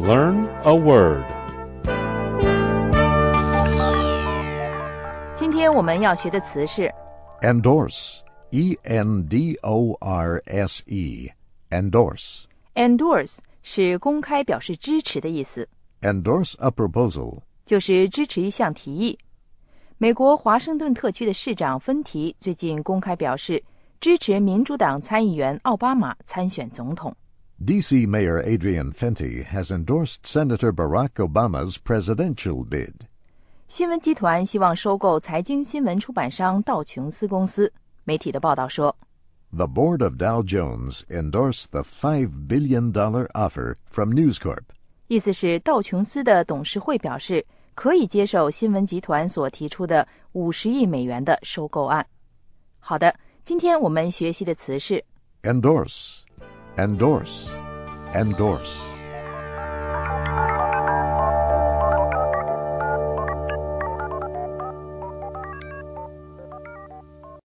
Learn a word. 今天我们要学的词是 endorse, E-N-D-O-R-S-E, endorse. endorse 是公开表示支持的意思， Endorse a proposal. 就是支持一项提议。美国华盛顿特区的市长芬提最近公开表示支持民主党参议员奥巴马参选总统。 D.C. Mayor Adrian Fenty has endorsed Senator Barack Obama's presidential bid. 新闻集团希望收购财经新闻出版商道琼斯公司。媒体的报道说 The board of Dow Jones endorsed the $5 billion offer from News Corp. 意思是道琼斯的董事会表示可以接受新闻集团所提出的50亿美元的收购案。好的，今天我们学习的词是 Endorse, endorse, endorse.